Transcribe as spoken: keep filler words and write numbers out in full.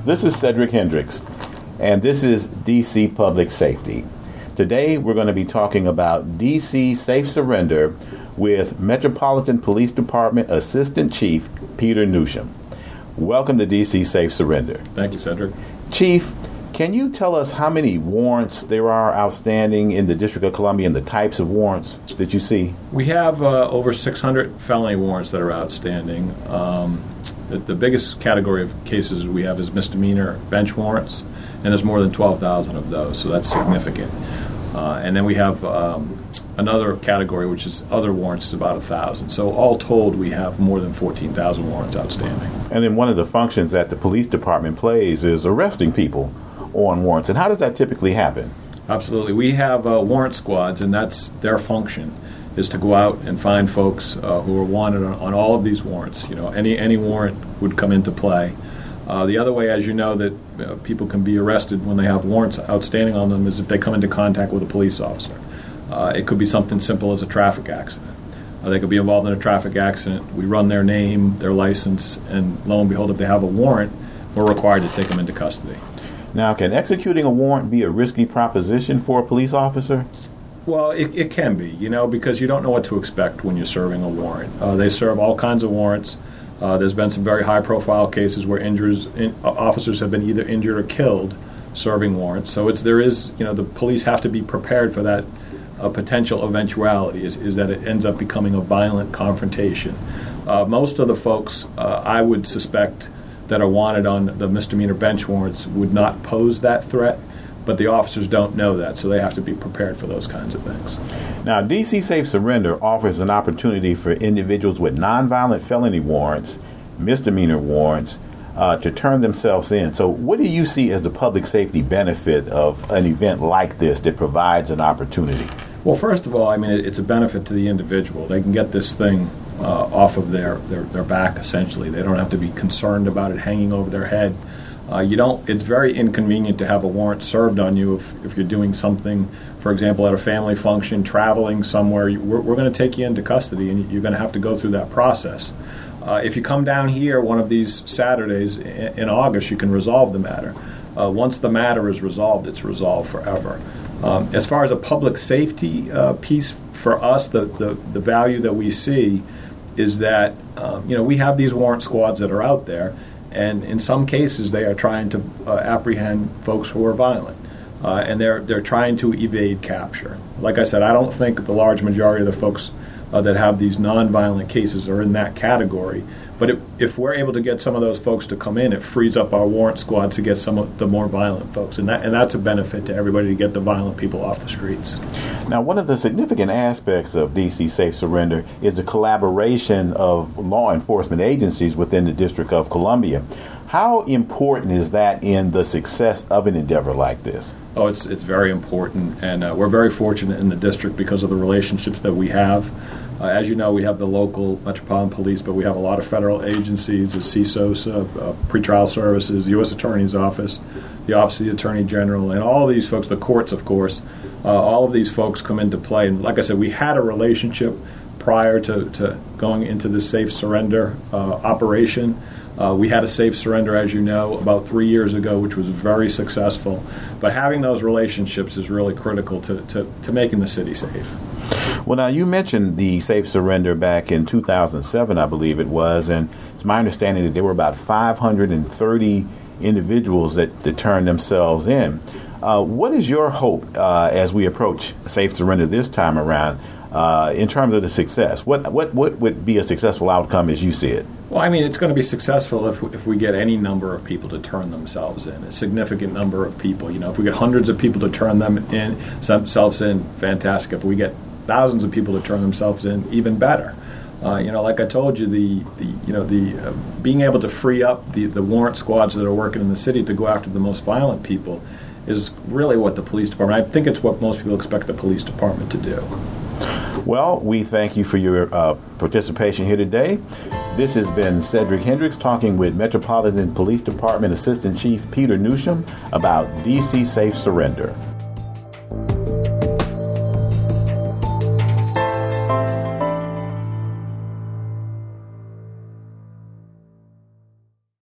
This is Cedric Hendricks, and this is D C Public Safety. Today, we're going to be talking about D C Safe Surrender with Metropolitan Police Department Assistant Chief Peter Newsham. Welcome to D C Safe Surrender. Thank you, Cedric. Chief, can you tell us how many warrants there are outstanding in the District of Columbia and the types of warrants that you see? We have uh, over six hundred felony warrants that are outstanding. Um, the, the biggest category of cases we have is misdemeanor bench warrants, and there's more than twelve thousand of those, so that's significant. Uh, and then we have um, another category, which is other warrants, is about one thousand. So all told, we have more than fourteen thousand warrants outstanding. And then one of the functions that the police department plays is arresting people on warrants. And how does that typically happen? Absolutely. We have uh, warrant squads, and that's their function, is to go out and find folks uh, who are wanted on, on all of these warrants. You know, any any warrant would come into play. Uh, the other way, as you know, that uh, people can be arrested when they have warrants outstanding on them is if they come into contact with a police officer. Uh, it could be something simple as a traffic accident. Uh, they could be involved in a traffic accident. We run their name, their license, and lo and behold, if they have a warrant, we're required to take them into custody. Now, can executing a warrant be a risky proposition for a police officer? Well, it, it can be, you know, because you don't know what to expect when you're serving a warrant. Uh, they serve all kinds of warrants. Uh, there's been some very high-profile cases where injures, in, uh, officers have been either injured or killed serving warrants. So it's there is, you know, the police have to be prepared for that uh, potential eventuality, is, is that it ends up becoming a violent confrontation. Uh, most of the folks, uh, I would suspect, that are wanted on the misdemeanor bench warrants would not pose that threat, but the officers don't know that, so they have to be prepared for those kinds of things. Now, D C Safe Surrender offers an opportunity for individuals with nonviolent felony warrants, misdemeanor warrants, uh, to turn themselves in. So what do you see as the public safety benefit of an event like this that provides an opportunity? Well, first of all, I mean, it's a benefit to the individual. They can get this thing uh, off of their, their, their back, essentially. They don't have to be concerned about it hanging over their head. Uh, you don't. It's very inconvenient to have a warrant served on you if, if you're doing something, for example, at a family function, traveling somewhere. You, we're we're going to take you into custody, and you're going to have to go through that process. Uh, if you come down here one of these Saturdays in, in August, you can resolve the matter. Uh, once the matter is resolved, it's resolved forever. Um, as far as a public safety uh, piece for us, the, the, the value that we see is that um, you know we have these warrant squads that are out there, and in some cases they are trying to uh, apprehend folks who are violent, uh, and they're they're trying to evade capture. Like I said, I don't think the large majority of the folks uh, that have these nonviolent cases are in that category. But if, if we're able to get some of those folks to come in, it frees up our warrant squad to get some of the more violent folks. And that and that's a benefit to everybody, to get the violent people off the streets. Now, one of the significant aspects of D C Safe Surrender is the collaboration of law enforcement agencies within the District of Columbia. How important is that in the success of an endeavor like this? Oh, it's it's very important, and uh, we're very fortunate in the district because of the relationships that we have. Uh, as you know, we have the local Metropolitan Police, but we have a lot of federal agencies, the C I S O S, uh, uh, Pretrial Services, the U S Attorney's Office, the Office of the Attorney General, and all of these folks, the courts, of course, uh, all of these folks come into play. And like I said, we had a relationship prior to, to going into the safe surrender uh, operation. Uh, we had a safe surrender, as you know, about three years ago, which was very successful. But having those relationships is really critical to, to, to making the city safe. Well, now, you mentioned the safe surrender back in two thousand seven, I believe it was, and it's my understanding that there were about five hundred thirty individuals that, that turned themselves in. Uh, what is your hope uh, as we approach safe surrender this time around uh, in terms of the success? What, what what would be a successful outcome as you see it? Well, I mean, it's going to be successful if if we get any number of people to turn themselves in, a significant number of people. You know, if we get hundreds of people to turn them in, themselves in, fantastic. If we get thousands of people to turn themselves in, even better. Uh, you know, like I told you, the, the you know the uh, being able to free up the, the warrant squads that are working in the city to go after the most violent people is really what the police department. I think it's what most people expect the police department to do. Well, we thank you for your uh, participation here today. This has been Cedric Hendricks talking with Metropolitan Police Department Assistant Chief Peter Newsham about D C Safe Surrender.